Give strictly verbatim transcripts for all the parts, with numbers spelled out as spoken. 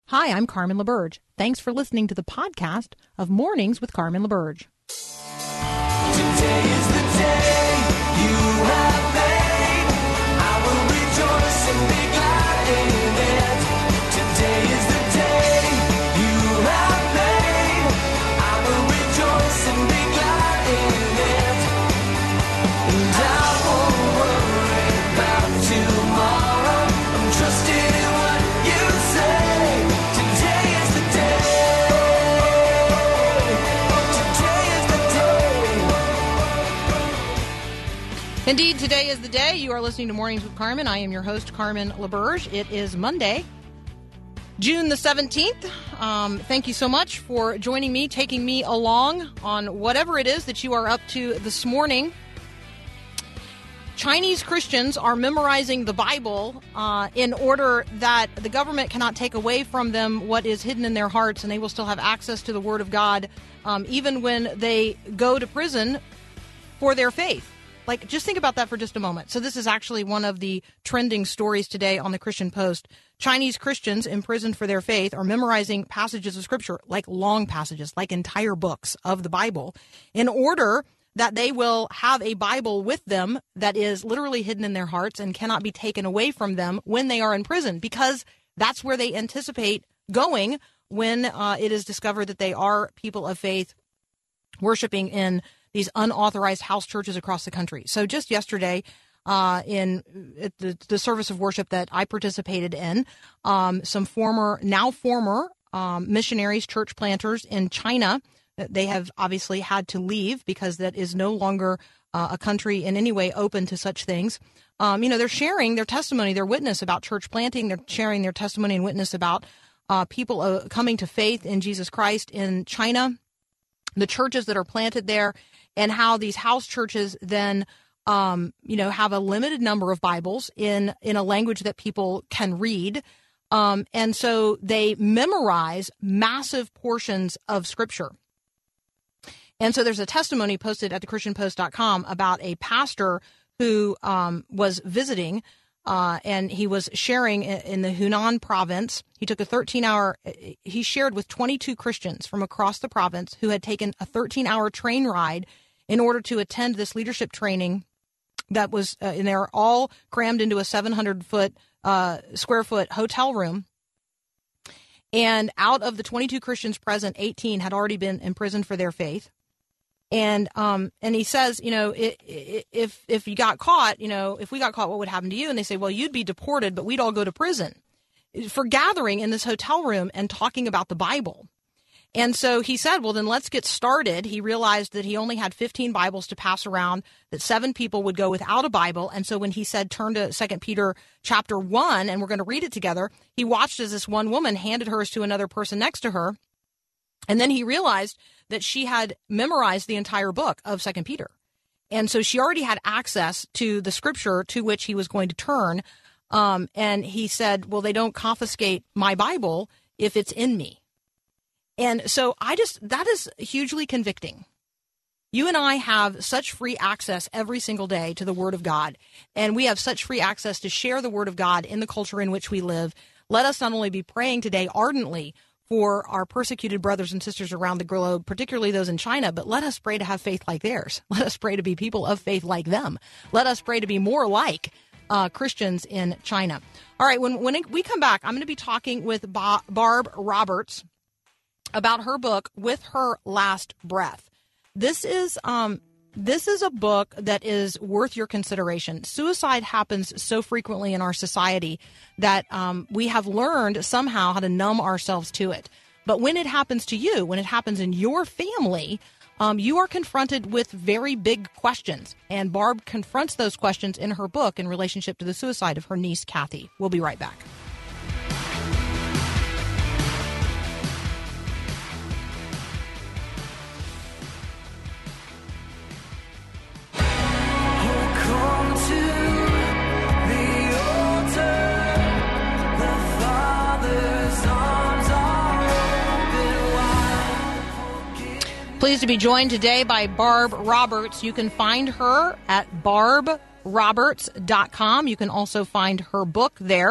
Hi, I'm Carmen LaBerge. Thanks for listening to the podcast of Mornings with Carmen LaBerge. Today is the day you have made. I will rejoice and be glad in it. Today is the day you have made. I will rejoice and be glad in it. And I won't worry about tomorrow. I'm trusting in what you say. Today is the day. Today is the day. Indeed, today is the day. You are listening to Mornings with Carmen. I am your host, Carmen LaBerge. It is Monday, June the seventeenth. Um, thank you so much for joining me, taking me along on whatever it is that you are up to this morning. Chinese Christians are memorizing the Bible uh, in order that the government cannot take away from them what is hidden in their hearts, and they will still have access to the Word of God um, even when they go to prison for their faith. Like, just think about that for just a moment. So this is actually one of the trending stories today on the Christian Post. Chinese Christians imprisoned for their faith are memorizing passages of Scripture, like long passages, like entire books of the Bible, in order that they will have a Bible with them that is literally hidden in their hearts and cannot be taken away from them when they are in prison, because that's where they anticipate going when uh, it is discovered that they are people of faith worshiping in these unauthorized house churches across the country. So just yesterday, uh, in the, the service of worship that I participated in, um, some former, now former um, missionaries, church planters in China, they have obviously had to leave because that is no longer uh, a country in any way open to such things. Um, you know, they're sharing their testimony, their witness about church planting. They're sharing their testimony and witness about uh, people uh, coming to faith in Jesus Christ in China, the churches that are planted there, and how these house churches then, um, you know, have a limited number of Bibles in, in a language that people can read. Um, and so they memorize massive portions of Scripture. And so there's a testimony posted at the christian post dot com about a pastor who um, was visiting, uh, and he was sharing in, in the Hunan province. He took a thirteen-hour, he shared with twenty-two Christians from across the province who had taken a thirteen-hour train ride in order to attend this leadership training that was, uh, and they're all crammed into a seven hundred foot, uh, square foot hotel room. And out of the twenty-two Christians present, eighteen had already been imprisoned for their faith. And um, and he says, you know, it, it, if if you got caught, you know, if we got caught, what would happen to you? And they say, well, you'd be deported, but we'd all go to prison for gathering in this hotel room and talking about the Bible. And so he said, well, then let's get started. He realized that he only had fifteen Bibles to pass around, that seven people would go without a Bible. And so when he said, turn to Second Peter chapter one, and we're going to read it together, he watched as this one woman handed hers to another person next to her. And then he realized that she had memorized the entire book of Second Peter. And so she already had access to the Scripture to which he was going to turn. Um, and he said, well, they don't confiscate my Bible if it's in me. And so I just, that is hugely convicting. You and I have such free access every single day to the Word of God, and we have such free access to share the Word of God in the culture in which we live. Let us not only be praying today ardently for our persecuted brothers and sisters around the globe, particularly those in China, but let us pray to have faith like theirs. Let us pray to be people of faith like them. Let us pray to be more like uh, Christians in China. All right, when, when we come back, I'm going to be talking with Ba- Barb Roberts about her book, With Her Last Breath. This is um, this is a book that is worth your consideration. Suicide happens so frequently in our society that um, we have learned somehow how to numb ourselves to it. But when it happens to you, when it happens in your family, um, you are confronted with very big questions. And Barb confronts those questions in her book in relationship to the suicide of her niece, Kathy. We'll be right back. Pleased to be joined today by Barb Roberts. You can find her at barb roberts dot com. You can also find her book there,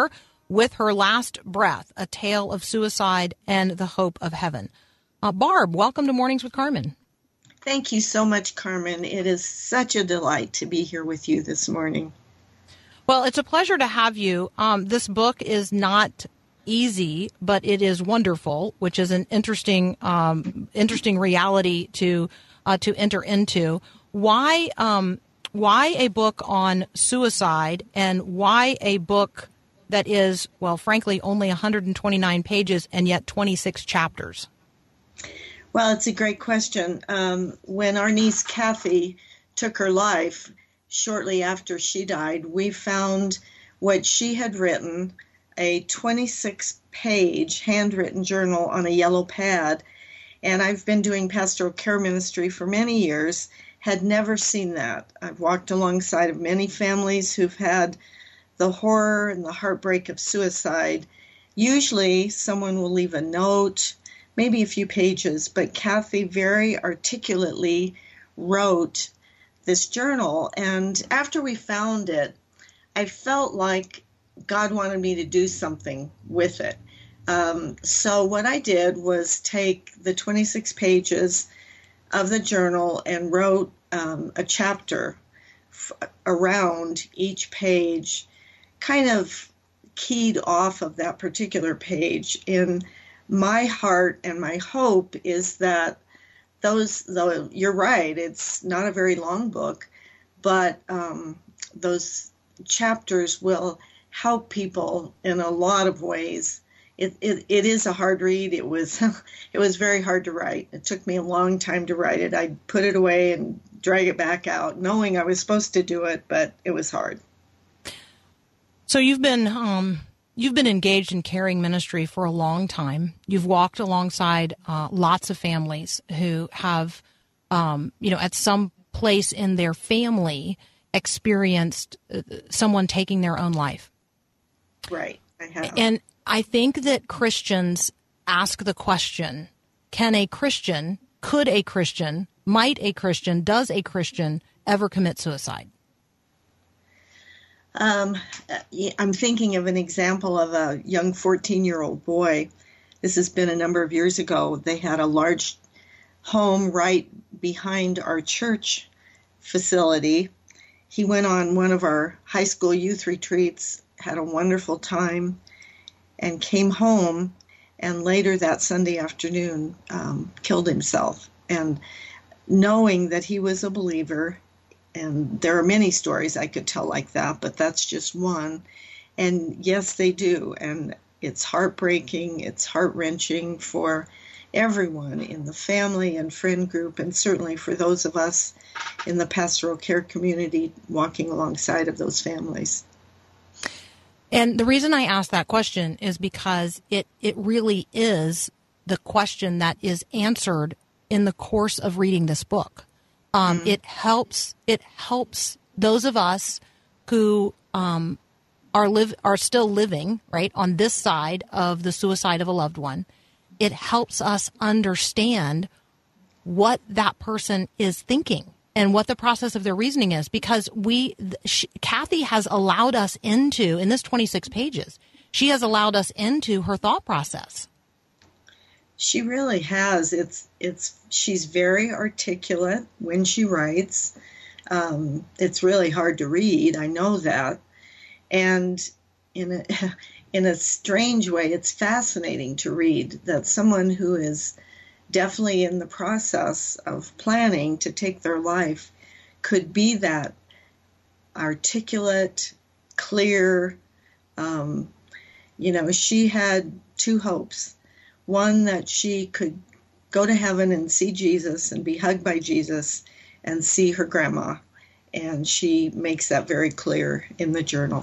With Her Last Breath, A Tale of Suicide and the Hope of Heaven. Uh, Barb, welcome to Mornings with Carmen. Thank you so much, Carmen. It is such a delight to be here with you this morning. Well, it's a pleasure to have you. Um, this book is not easy, but it is wonderful, which is an interesting, um, interesting reality to uh, to enter into. Why, um, why a book on suicide, and why a book that is, well, frankly, only one hundred twenty-nine pages and yet twenty-six chapters? Well, it's a great question. Um, when our niece Kathy took her life, shortly after she died, we found what she had written, a twenty-six page handwritten journal on a yellow pad. And I've been doing pastoral care ministry for many years, had never seen that. I've walked alongside of many families who've had the horror and the heartbreak of suicide. Usually someone will leave a note, maybe a few pages, but Kathy very articulately wrote this journal. And after we found it, I felt like God wanted me to do something with it. Um, so what I did was take the twenty-six pages of the journal and wrote um, a chapter f- around each page, kind of keyed off of that particular page. And my heart and my hope is that those, though you're right, it's not a very long book, but um, those chapters will help people in a lot of ways. It, it it is a hard read. It was it was very hard to write. It took me a long time to write it. I'd put it away and drag it back out, knowing I was supposed to do it, but it was hard. So you've been um, you've been engaged in caring ministry for a long time. You've walked alongside uh, lots of families who have, um, you know, at some place in their family experienced uh, someone taking their own life. Right, I have. And I think that Christians ask the question: Can a Christian, could a Christian, might a Christian, does a Christian ever commit suicide? Um, I'm thinking of an example of a young fourteen-year-old boy. This has been a number of years ago. They had a large home right behind our church facility. He went on one of our high school youth retreats, had a wonderful time, and came home, and later that Sunday afternoon um, killed himself. And knowing that he was a believer, and there are many stories I could tell like that, but that's just one. And yes, they do. And it's heartbreaking. It's heart-wrenching for everyone in the family and friend group, and certainly for those of us in the pastoral care community walking alongside of those families. And the reason I ask that question is because it, it really is the question that is answered in the course of reading this book. Um, mm-hmm. It helps. It helps those of us who um, are live are still living right on this side of the suicide of a loved one. It helps us understand what that person is thinking and what the process of their reasoning is, because we, she, Kathy has allowed us into, in this twenty-six pages, she has allowed us into her thought process. She really has. It's it's she's very articulate when she writes. Um, it's really hard to read. I know that, and in a in a strange way, it's fascinating to read that someone who is definitely in the process of planning to take their life could be that articulate, clear. Um, you know, she had two hopes. One, that she could go to heaven and see Jesus and be hugged by Jesus and see her grandma. And she makes that very clear in the journal.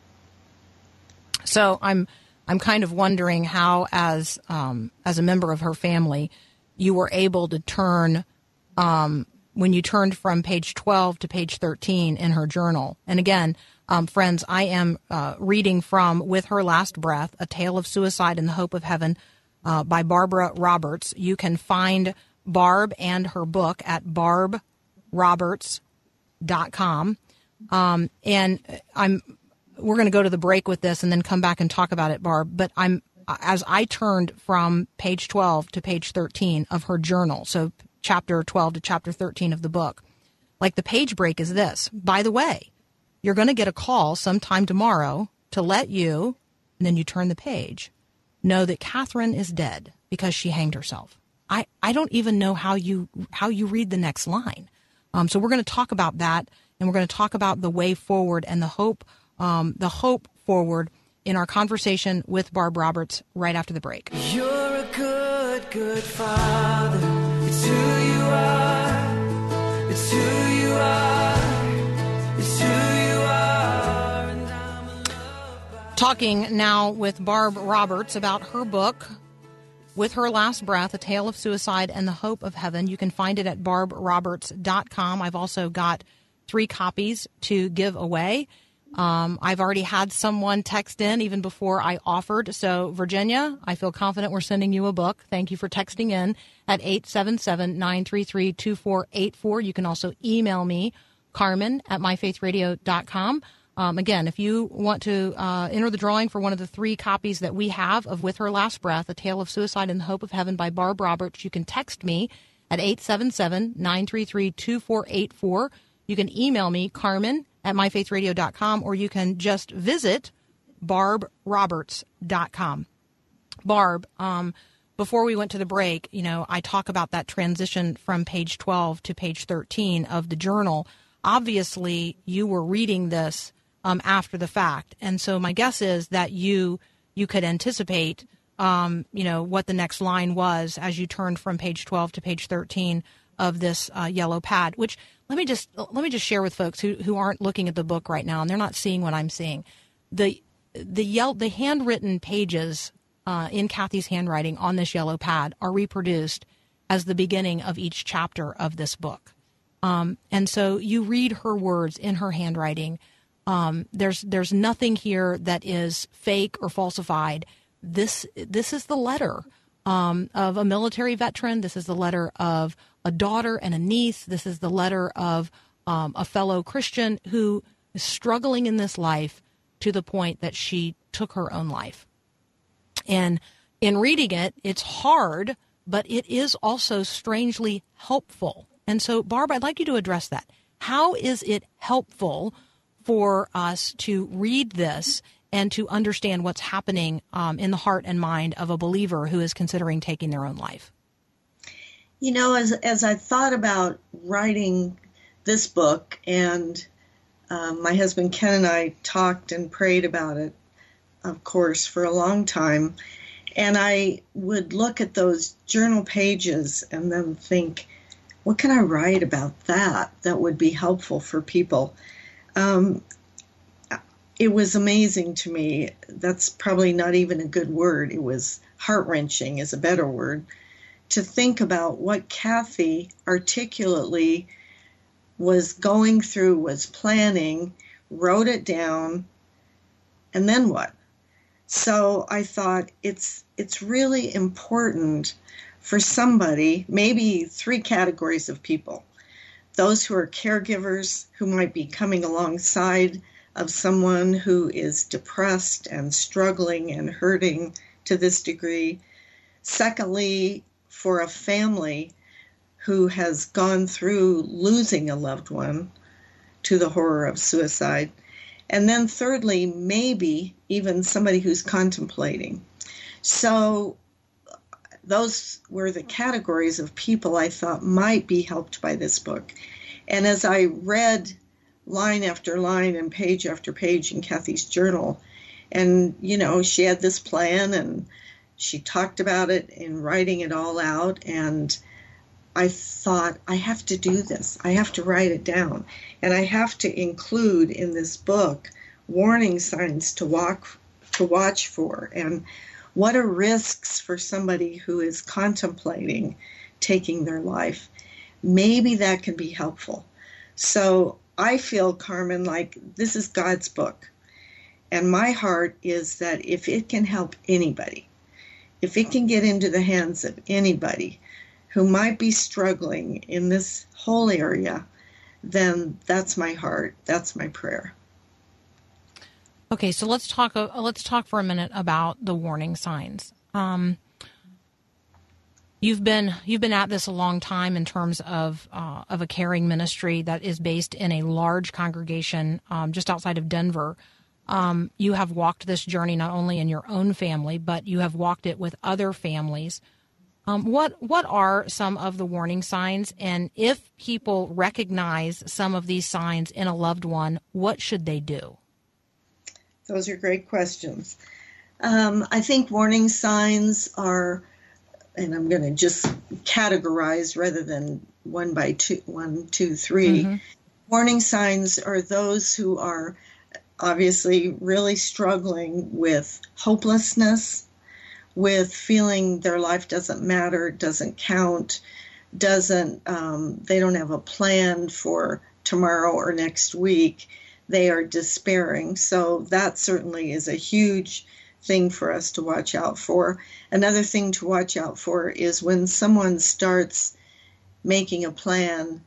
So I'm I'm kind of wondering how, as um, as a member of her family, you were able to turn, um, when you turned from page twelve to page thirteen in her journal. And again, um, friends, I am uh, reading from With Her Last Breath, A Tale of Suicide and the Hope of Heaven, Uh, by Barbara Roberts. You can find Barb and her book at barb roberts dot com. Um, and I'm we're going to go to the break with this and then come back and talk about it, Barb. But I'm as I turned from page twelve to page thirteen of her journal, so chapter twelve to chapter thirteen of the book, like the page break is this. By the way, you're going to get a call sometime tomorrow to let you, and then you turn the page, know that Catherine is dead because she hanged herself. I, I don't even know how you how you read the next line. Um, so we're going to talk about that, and we're going to talk about the way forward and the hope um, the hope forward in our conversation with Barb Roberts right after the break. You're a good, good father. It's who you are. It's who you are. It's who you are. And I'm loved by... Talking now with Barb Roberts about her book, With Her Last Breath, A Tale of Suicide and the Hope of Heaven. You can find it at barb roberts dot com. I've also got three copies to give away. Um, I've already had someone text in even before I offered. So, Virginia, I feel confident we're sending you a book. Thank you for texting in at eight seven seven, nine three three, two four eight four. You can also email me, Carmen at my faith radio dot com. Um, again, if you want to uh, enter the drawing for one of the three copies that we have of With Her Last Breath, A Tale of Suicide and the Hope of Heaven by Barb Roberts, you can text me at eight seven seven, nine three three, two four eight four. You can email me, Carmen at my faith radio dot com, or you can just visit barb roberts dot com. Barb, um, before we went to the break, you know, I talk about that transition from page twelve to page thirteen of the journal. Obviously, you were reading this um, after the fact, and so my guess is that you you could anticipate, um, you know, what the next line was as you turned from page twelve to page thirteen of this uh, yellow pad. Which let me just let me just share with folks who who aren't looking at the book right now and they're not seeing what I'm seeing. The the yellow the handwritten pages uh, in Kathy's handwriting on this yellow pad are reproduced as the beginning of each chapter of this book. Um, and so you read her words in her handwriting. Um, there's there's nothing here that is fake or falsified. This this is the letter um, of a military veteran. This is the letter of a daughter and a niece. This is the letter of um, a fellow Christian who is struggling in this life to the point that she took her own life. And in reading it, it's hard, but it is also strangely helpful. And so, Barb, I'd like you to address that. How is it helpful for us to read this and to understand what's happening um, in the heart and mind of a believer who is considering taking their own life? You know, as as I thought about writing this book, and um, my husband Ken and I talked and prayed about it, of course, for a long time, and I would look at those journal pages and then think, what can I write about that that would be helpful for people? Um, it was amazing to me. That's probably not even a good word. It was heart-wrenching is a better word. To think about what Kathy articulately was going through, was planning, wrote it down, and then what? So I thought it's it's really important for somebody, maybe three categories of people. Those who are caregivers, who might be coming alongside of someone who is depressed and struggling and hurting to this degree. Secondly, for a family who has gone through losing a loved one to the horror of suicide. And then thirdly, maybe even somebody who's contemplating. So those were the categories of people I thought might be helped by this book. And as I read line after line and page after page in Kathy's journal, and, you know, she had this plan and she talked about it in writing it all out, and I thought, I have to do this. I have to write it down. And I have to include in this book warning signs to walk, to watch for, and what are risks for somebody who is contemplating taking their life. Maybe that can be helpful. So I feel, Carmen, like this is God's book. And my heart is that if it can help anybody, if it can get into the hands of anybody who might be struggling in this whole area, then that's my heart. That's my prayer. Okay, so let's talk. Uh, let's talk for a minute about the warning signs. Um, you've been you've been at this a long time in terms of uh, of a caring ministry that is based in a large congregation um, just outside of Denver. Um, you have walked this journey not only in your own family, but you have walked it with other families. Um, what what are some of the warning signs, and if people recognize some of these signs in a loved one, what should they do? Those are great questions. Um, I think warning signs are, and I'm going to just categorize rather than one by two, one, two, three. Mm-hmm. Warning signs are those who are obviously really struggling with hopelessness, with feeling their life doesn't matter, doesn't count, doesn't, um, they don't have a plan for tomorrow or next week. They are despairing. So that certainly is a huge thing for us to watch out for. Another thing to watch out for is when someone starts making a plan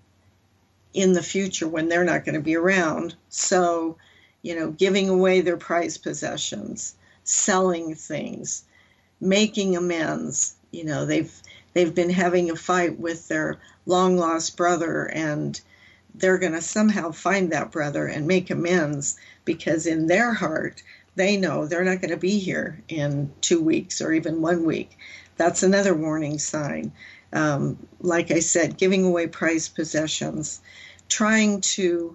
in the future when they're not going to be around. So, you know, giving away their prized possessions, selling things, making amends. You know, they've they've been having a fight with their long-lost brother, and they're going to somehow find that brother and make amends because in their heart, they know they're not going to be here in two weeks or even one week. That's another warning sign. Um, like I said, giving away prized possessions, trying to,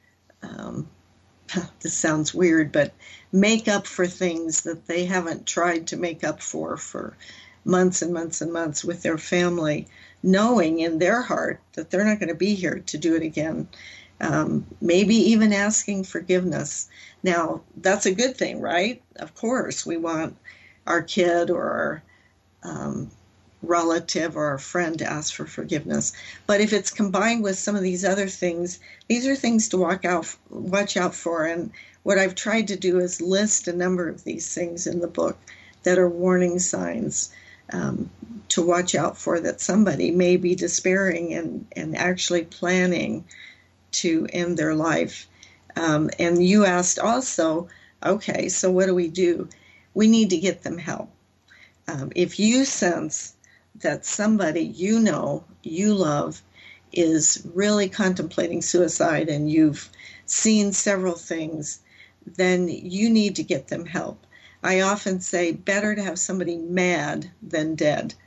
um, this sounds weird, but make up for things that they haven't tried to make up for for months and months and months with their family, knowing in their heart that they're not going to be here to do it again. Um, maybe even asking forgiveness. Now, that's a good thing, right? Of course, we want our kid or our um, relative or our friend to ask for forgiveness. But if it's combined with some of these other things, these are things to walk out, watch out for. And what I've tried to do is list a number of these things in the book that are warning signs um, to watch out for, that somebody may be despairing and, and actually planning to end their life. Um, and you asked also, okay, so what do we do? We need to get them help. Um, if you sense that somebody you know, you love, is really contemplating suicide and you've seen several things, then you need to get them help. I often say better to have somebody mad than dead.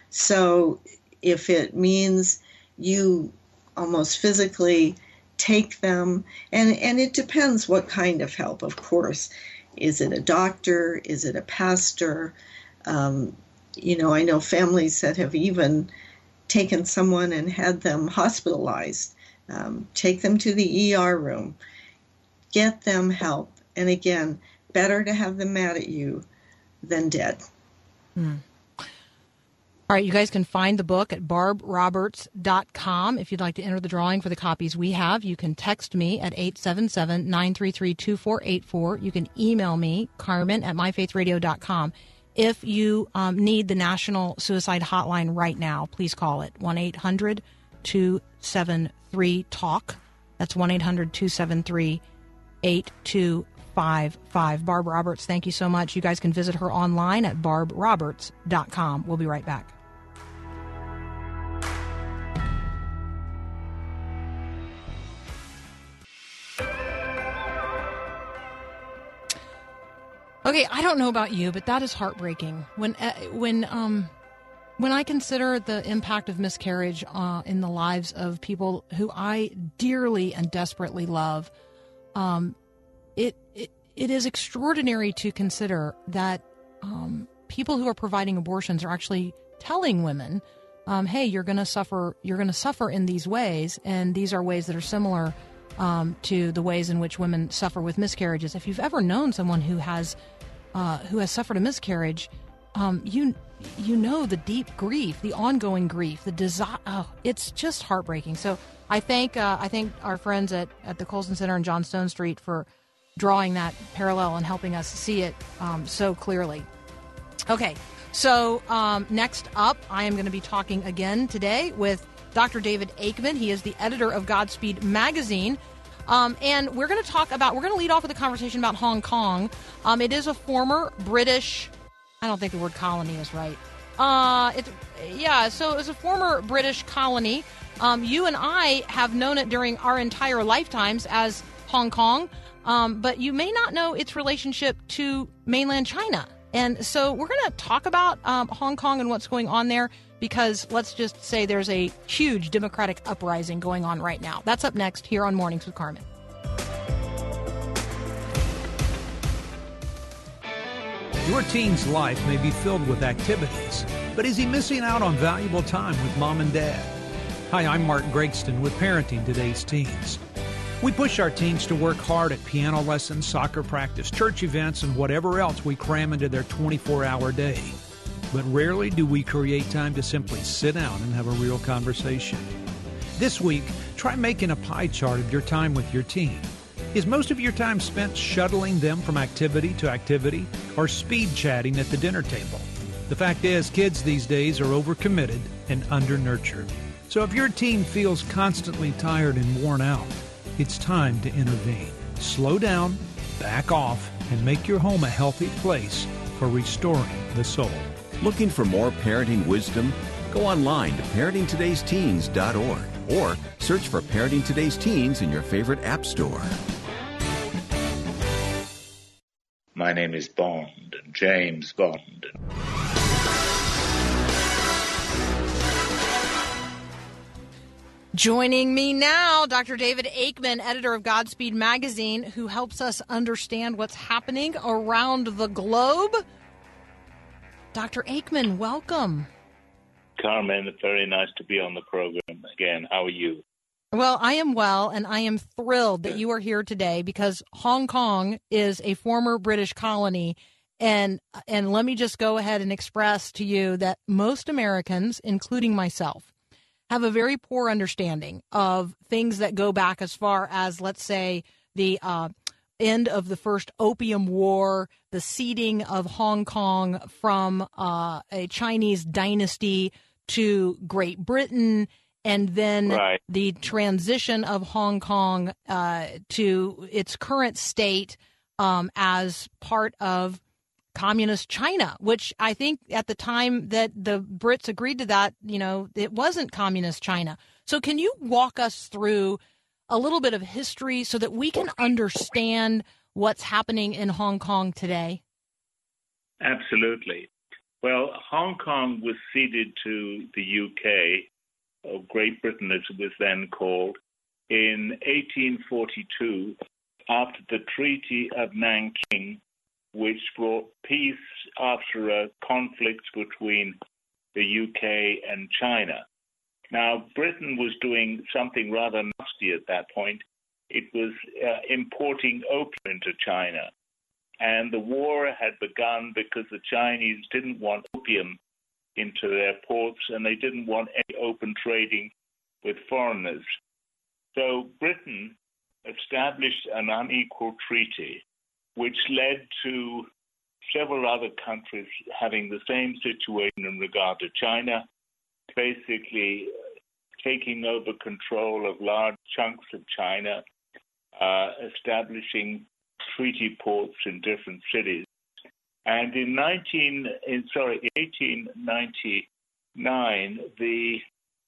So if it means you almost physically take them, and, and it depends what kind of help, of course. Is it a doctor? Is it a pastor? Um, you know, I know families that have even taken someone and had them hospitalized. Um, take them to the E R room. Get them help. And again, better to have them mad at you than dead. Hmm. All right, you guys can find the book at barb roberts dot com. If you'd like to enter the drawing for the copies we have, you can text me at eight seven seven, nine three three, two four eight four. You can email me, Carmen, at my faith radio dot com. If you um, need the National Suicide Hotline right now, please call it, one eight hundred two seven three talk. That's one eight hundred two seven three eight two five five. Barb Roberts, thank you so much. You guys can visit her online at barb roberts dot com. We'll be right back. Okay, I don't know about you, but that is heartbreaking. When uh, when um when I consider the impact of miscarriage uh, in the lives of people who I dearly and desperately love, um, it, it it is extraordinary to consider that um, people who are providing abortions are actually telling women, um, "Hey, you're going to suffer. You're going to suffer in these ways, and these are ways that are similar um, to the ways in which women suffer with miscarriages." If you've ever known someone who has Uh, who has suffered a miscarriage, um, you you know the deep grief, the ongoing grief, the desire. Oh, it's just heartbreaking. So I thank uh, I thank our friends at, at the Colson Center and John Stone Street for drawing that parallel and helping us see it um, so clearly. Okay, so um, next up, I am going to be talking again today with Doctor David Aikman. He is the editor of Godspeed Magazine. Um, and we're going to talk about, we're going to lead off with a conversation about Hong Kong. Um, it is a former British, I don't think the word colony is right. Uh, it, yeah, so it was a former British colony. Um, you and I have known it during our entire lifetimes as Hong Kong, um, but you may not know its relationship to mainland China. And so we're going to talk about um, Hong Kong and what's going on there, because let's just say there's a huge democratic uprising going on right now. That's up next here on Mornings with Carmen. Your teen's life may be filled with activities, but is he missing out on valuable time with mom and dad? Hi, I'm Mark Gregston with Parenting Today's Teens. We push our teens to work hard at piano lessons, soccer practice, church events, and whatever else we cram into their twenty-four hour day. But rarely do we create time to simply sit down and have a real conversation. This week, try making a pie chart of your time with your teen. Is most of your time spent shuttling them from activity to activity or speed chatting at the dinner table? The fact is, kids these days are overcommitted and under-nurtured. So if your teen feels constantly tired and worn out, it's time to intervene. Slow down, back off, and make your home a healthy place for restoring the soul. Looking for more parenting wisdom? Go online to parenting todays teens dot org or search for Parenting Today's Teens in your favorite app store. My name is Bond, James Bond. Joining me now, Doctor David Aikman, editor of Godspeed Magazine, who helps us understand what's happening around the globe. Doctor Aikman, welcome. Carmen, it's very nice to be on the program again. How are you? Well, I am well, and I am thrilled that you are here today because Hong Kong is a former British colony. And and let me just go ahead and express to you that most Americans, including myself, have a very poor understanding of things that go back as far as, let's say, the uh, end of the first Opium War, the ceding of Hong Kong from uh, a Chinese dynasty to Great Britain, and then right. the transition of Hong Kong uh, to its current state um, as part of communist China, which I think at the time that the Brits agreed to that, you know, it wasn't communist China. So can you walk us through a little bit of history so that we can understand what's happening in Hong Kong today? Absolutely. Well, Hong Kong was ceded to the U K, or Great Britain as it was then called, in eighteen forty-two after the Treaty of Nanking, which brought peace after a conflict between the U K and China. Now, Britain was doing something rather nasty at that point. It was uh, importing opium into China. And the war had begun because the Chinese didn't want opium into their ports, and they didn't want any open trading with foreigners. So Britain established an unequal treaty, which led to several other countries having the same situation in regard to China, basically taking over control of large chunks of China, uh, establishing treaty ports in different cities. And in nineteen, in, sorry, eighteen ninety-nine, the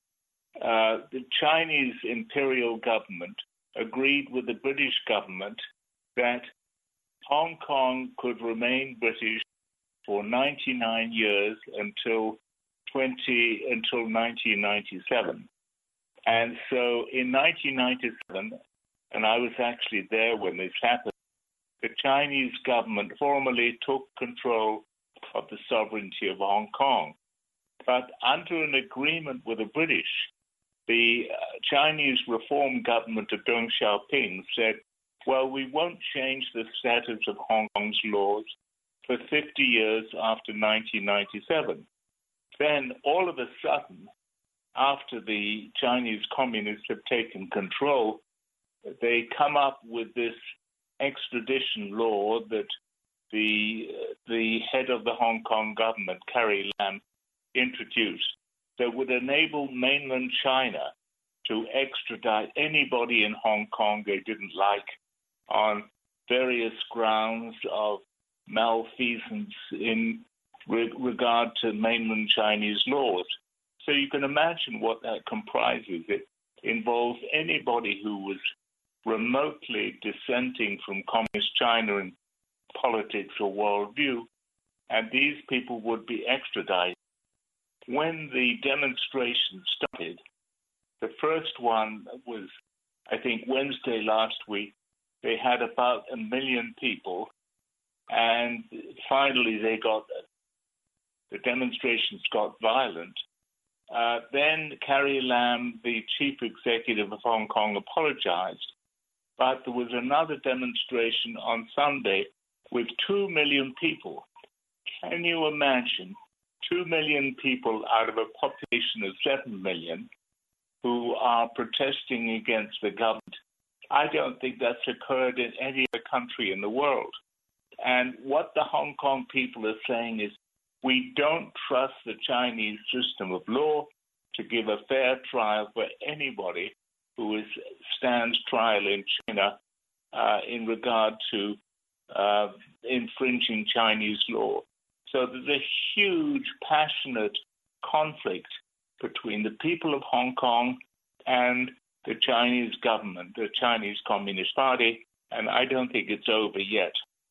uh, the Chinese imperial government agreed with the British government that Hong Kong could remain British for ninety-nine years until twenty until nineteen ninety-seven. And so in nineteen ninety-seven, and I was actually there when this happened, the Chinese government formally took control of the sovereignty of Hong Kong. But under an agreement with the British, the uh, Chinese reform government of Deng Xiaoping said, well, we won't change the status of Hong Kong's laws for fifty years after nineteen ninety-seven. Then, all of a sudden, after the Chinese communists have taken control, they come up with this extradition law that the the head of the Hong Kong government, Carrie Lam, introduced that would enable mainland China to extradite anybody in Hong Kong they didn't like on various grounds of malfeasance in re- regard to mainland Chinese laws. So you can imagine what that comprises. It involves anybody who was remotely dissenting from Communist China in politics or worldview, and these people would be extradited. When the demonstration started, the first one was, I think, Wednesday last week. They had about a million people, and finally they got, the demonstrations got violent. Uh, then Carrie Lam, the chief executive of Hong Kong, apologized, but there was another demonstration on Sunday with two million people. Can you imagine two million people out of a population of seven million who are protesting against the government? I don't think that's occurred in any other country in the world. And what the Hong Kong people are saying is, we don't trust the Chinese system of law to give a fair trial for anybody who is, stands trial in China uh, in regard to uh, infringing Chinese law. So there's a huge, passionate conflict between the people of Hong Kong and the Chinese government, the Chinese Communist Party, and I don't think it's over yet.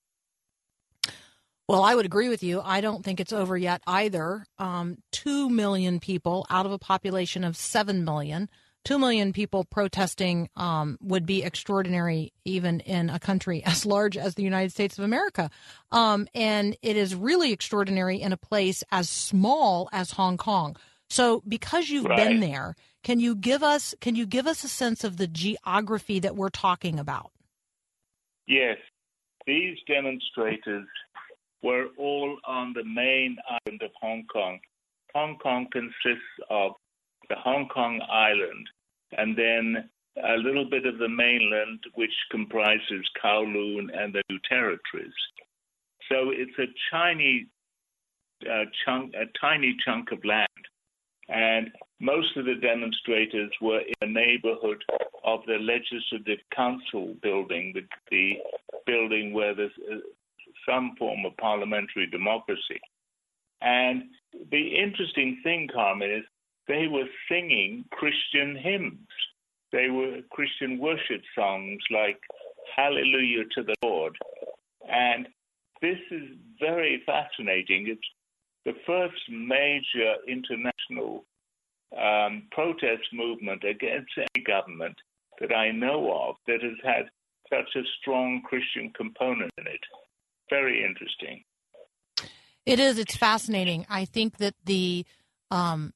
Well, I would agree with you. I don't think it's over yet either. Um, two million people out of a population of seven million. Two million people protesting um, would be extraordinary even in a country as large as the United States of America. Um, and it is really extraordinary in a place as small as Hong Kong. So because you've Right. been there, can you give us can you give us a sense of the geography that we're talking about? Yes, these demonstrators were all on the main island of Hong Kong. Hong Kong consists of the Hong Kong island and then a little bit of the mainland, which comprises Kowloon and the New Territories. So it's a tiny uh, chunk, a tiny chunk of land. And most of the demonstrators were in the neighborhood of the Legislative Council building, the, the building where there's uh, some form of parliamentary democracy. And the interesting thing, Carmen, is they were singing Christian hymns. They were Christian worship songs like Hallelujah to the Lord. And this is very fascinating. It's the first major international um, protest movement against any government that I know of that has had such a strong Christian component in it. Very interesting. It is. It's fascinating. I think that the um,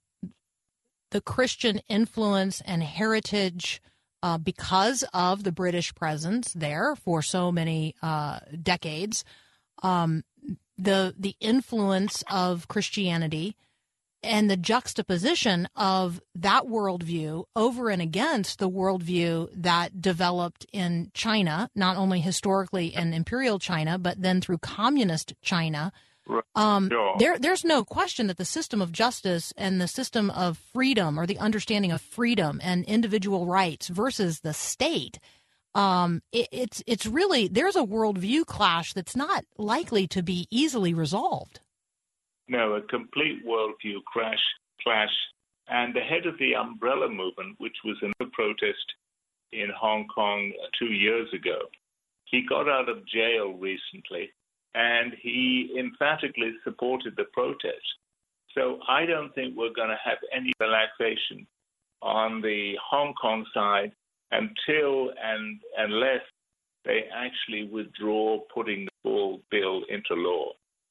the Christian influence and heritage, uh, because of the British presence there for so many uh, decades, um, the the influence of Christianity and the juxtaposition of that worldview over and against the worldview that developed in China, not only historically in imperial China, but then through communist China. Um, Sure. there, there's no question that the system of justice and the system of freedom, or the understanding of freedom and individual rights versus the state, um, it, it's it's really, there's a worldview clash that's not likely to be easily resolved. No, a complete worldview crash, clash. And the head of the Umbrella Movement, which was in a protest in Hong Kong two years ago, he got out of jail recently, and he emphatically supported the protest. So I don't think we're going to have any relaxation on the Hong Kong side until and unless they actually withdraw putting the full bill into law.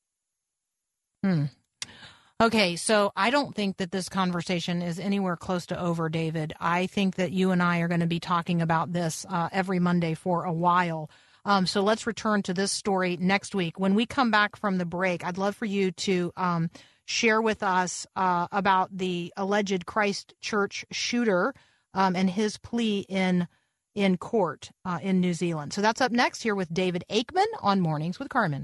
Hmm. Okay, so I don't think that this conversation is anywhere close to over, David. I think that you and I are going to be talking about this uh, every Monday for a while. Um, so let's return to this story next week. When we come back from the break, I'd love for you to um, share with us uh, about the alleged Christchurch shooter um, and his plea in in court uh, in New Zealand. So that's up next here with David Aikman on Mornings with Carmen.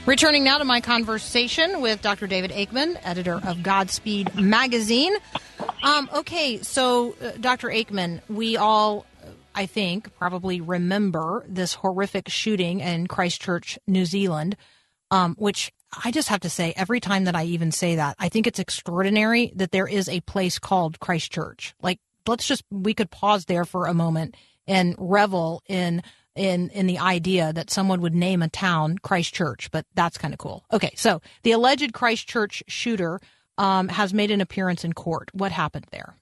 Returning now to my conversation with Doctor David Aikman, editor of Godspeed Magazine. Um, okay, so uh, Doctor Aikman, we all, I think, probably remember this horrific shooting in Christchurch, New Zealand, um, which I just have to say, every time that I even say that, I think it's extraordinary that there is a place called Christchurch. Like, let's just, we could pause there for a moment and revel in in in the idea that someone would name a town Christchurch, but that's kind of cool. Okay, so the alleged Christchurch shooter um, has made an appearance in court. What happened there?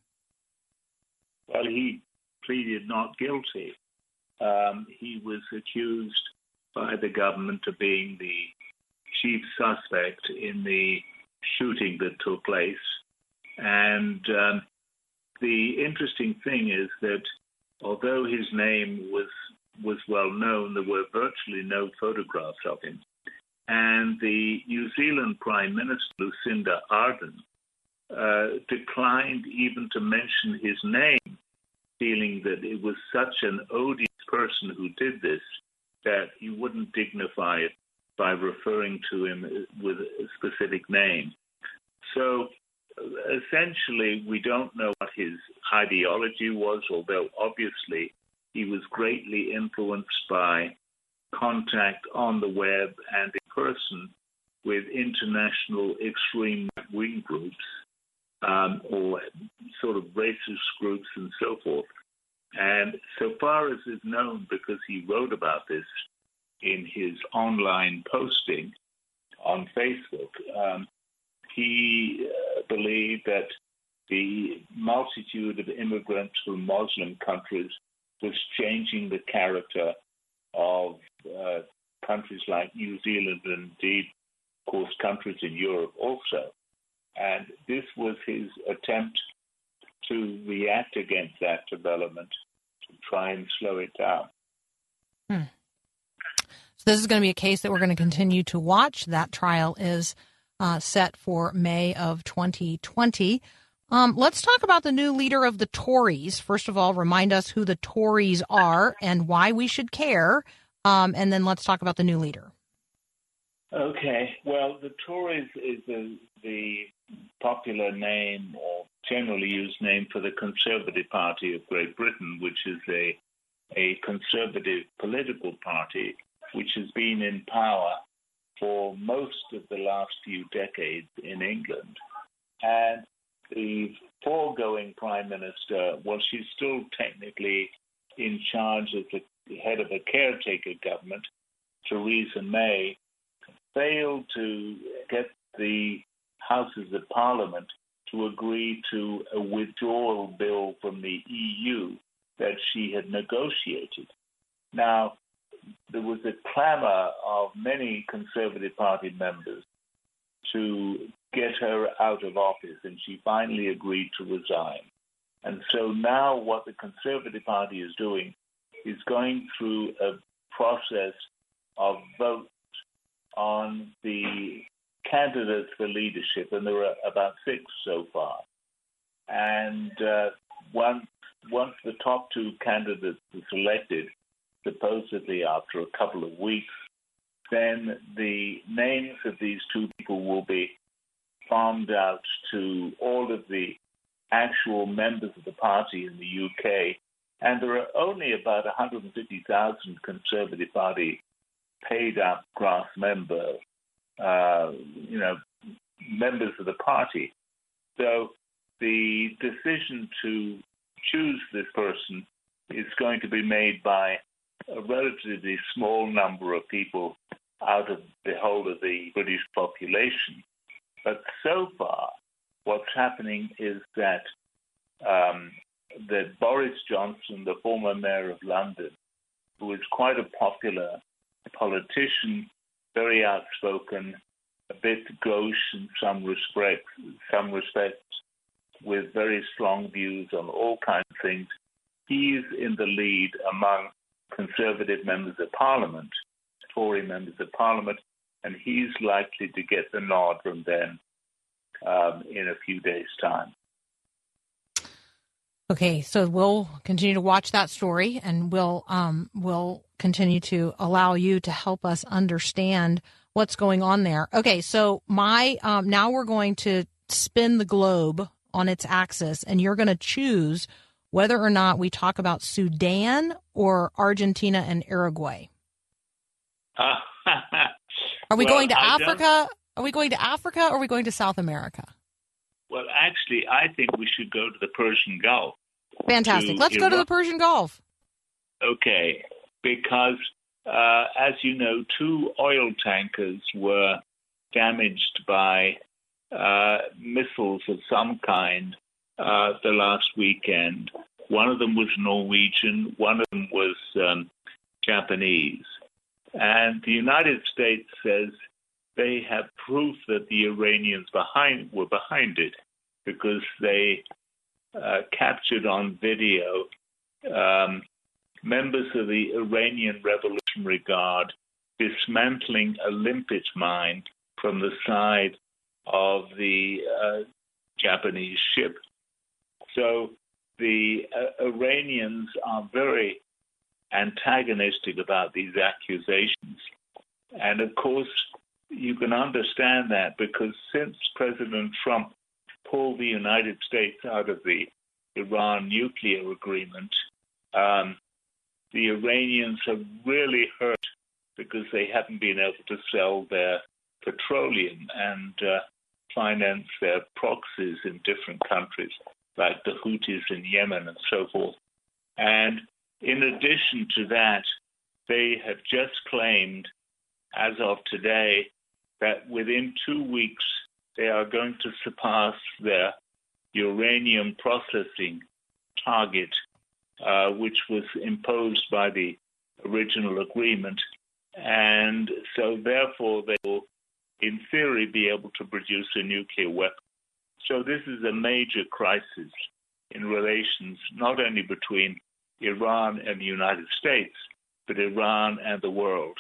Well, he pleaded not guilty. Um, he was accused by the government of being the chief suspect in the shooting that took place. And um, the interesting thing is that although his name was was well known, there were virtually no photographs of him. And the New Zealand Prime Minister, Lucinda Ardern, uh, declined even to mention his name, feeling that it was such an odious person who did this that he wouldn't dignify it by referring to him with a specific name. So essentially, we don't know what his ideology was, although obviously he was greatly influenced by contact on the web and in person with international extreme right-wing groups um, or sort of racist groups and so forth. And so far as is known, because he wrote about this in his online posting on Facebook, um, he uh, believed that the multitude of immigrants from Muslim countries was changing the character of uh, countries like New Zealand and indeed, of course, countries in Europe also. And this was his attempt to react against that development, to try and slow it down. Hmm. So this is going to be a case that we're going to continue to watch. That trial is uh, set for May of twenty twenty. Um, let's talk about the new leader of the Tories. First of all, remind us who the Tories are and why we should care. Um, and then let's talk about the new leader. Okay. Well, the Tories is the, the popular name or generally used name for the Conservative Party of Great Britain, which is a, a conservative political party which has been in power for most of the last few decades in England. And the foregoing Prime Minister, well, she's still technically in charge as the head of a caretaker government, Theresa May, failed to get the Houses of Parliament to agree to a withdrawal bill from the E U that she had negotiated. Now, there was a clamour of many Conservative Party members to get her out of office, and she finally agreed to resign. And so now what the Conservative Party is doing is going through a process of vote on the candidates for leadership, and there are about six so far. And uh, once, once the top two candidates are selected, supposedly after a couple of weeks, then the names of these two people will be farmed out to all of the actual members of the party in the U K. And there are only about one hundred fifty thousand Conservative Party paid-up grass members, uh, you know, members of the party. So the decision to choose this person is going to be made by a relatively small number of people out of the whole of the British population. But so far, what's happening is that um, that Boris Johnson, the former mayor of London, who is quite a popular politician, very outspoken, a bit gauche in some respects, some respects, with very strong views on all kinds of things, he's in the lead among Conservative members of Parliament, Tory members of Parliament, and he's likely to get the nod from them um, in a few days' time. Okay, so we'll continue to watch that story, and we'll um, we'll continue to allow you to help us understand what's going on there. Okay, so my um, now we're going to spin the globe on its axis, and you're going to choose whether or not we talk about Sudan or Argentina and Uruguay. Uh, Are we well, going to I Africa? don't- Are we going to Africa or are we going to South America? Well, actually, I think we should go to the Persian Gulf. Fantastic. To Let's go to Iran. the Persian Gulf. Okay, because uh, as you know, two oil tankers were damaged by uh, missiles of some kind uh, the last weekend. One of them was Norwegian, one of them was um, Japanese. And the United States says they have proof that the Iranians behind were behind it because they uh, captured on video um, members of the Iranian Revolutionary Guard dismantling a limpet mine from the side of the uh, Japanese ship. So the uh, Iranians are very antagonistic about these accusations. And of course, you can understand that because since President Trump pulled the United States out of the Iran nuclear agreement, um, the Iranians have really hurt because they haven't been able to sell their petroleum and uh, finance their proxies in different countries, like the Houthis in Yemen and so forth. And in addition to that, they have just claimed, as of today, that within two weeks they are going to surpass their uranium processing target, uh, which was imposed by the original agreement. And so therefore they will, in theory, be able to produce a nuclear weapon. So this is a major crisis in relations not only between Iran and the United States, but Iran and the world.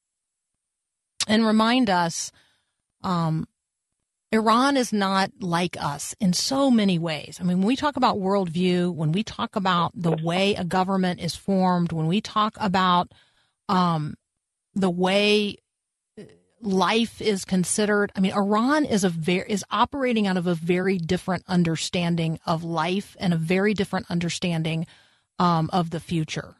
And remind us, um, Iran is not like us in so many ways. I mean, when we talk about worldview, when we talk about the way a government is formed, when we talk about um, the way life is considered, I mean, Iran is a very is operating out of a very different understanding of life and a very different understanding um, of the future.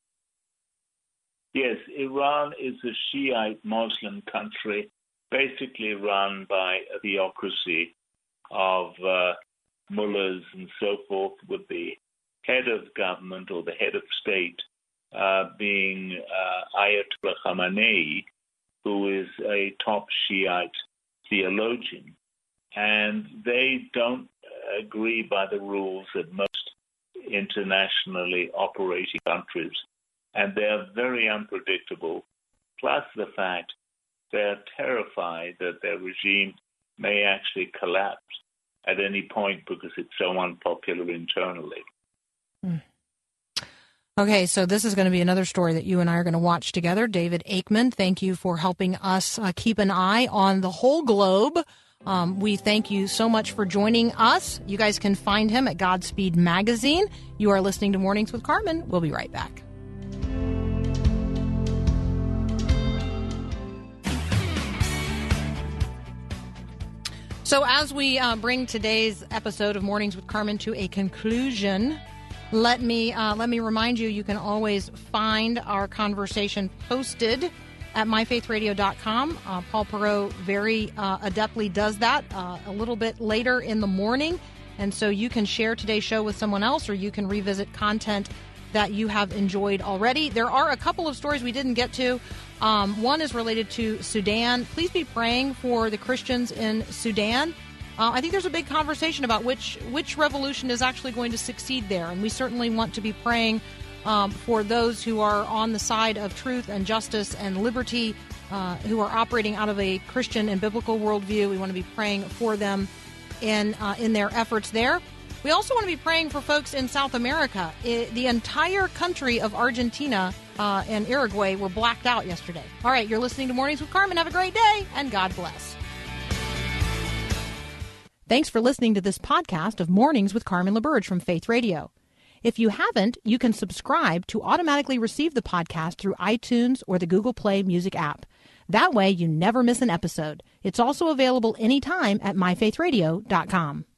Yes, Iran is a Shiite Muslim country, basically run by a theocracy of uh, mullahs and so forth, with the head of government or the head of state uh, being uh, Ayatollah Khamenei, who is a top Shiite theologian. And they don't agree by the rules of most internationally operating countries. And they're very unpredictable, plus the fact they're terrified that their regime may actually collapse at any point because it's so unpopular internally. Mm. Okay, so this is going to be another story that you and I are going to watch together. David Aikman, thank you for helping us uh, keep an eye on the whole globe. Um, we thank you so much for joining us. You guys can find him at Godspeed Magazine. You are listening to Mornings with Carmen. We'll be right back. So as we uh, bring today's episode of Mornings with Carmen to a conclusion, let me uh, let me remind you, you can always find our conversation posted at my faith radio dot com. Uh, Paul Perot very uh, adeptly does that uh, a little bit later in the morning. And so you can share today's show with someone else, or you can revisit content that you have enjoyed already. There are a couple of stories we didn't get to. Um, one is related to Sudan. Please be praying for the Christians in Sudan. Uh, I think there's a big conversation about which which revolution is actually going to succeed there, and we certainly want to be praying um, for those who are on the side of truth and justice and liberty, uh, who are operating out of a Christian and biblical worldview. We want to be praying for them in uh, in their efforts there. We also want to be praying for folks in South America. It, the entire country of Argentina uh, and Uruguay were blacked out yesterday. All right, you're listening to Mornings with Carmen. Have a great day, and God bless. Thanks for listening to this podcast of Mornings with Carmen LaBerge from Faith Radio. If you haven't, you can subscribe to automatically receive the podcast through iTunes or the Google Play Music app. That way you never miss an episode. It's also available anytime at my faith radio dot com.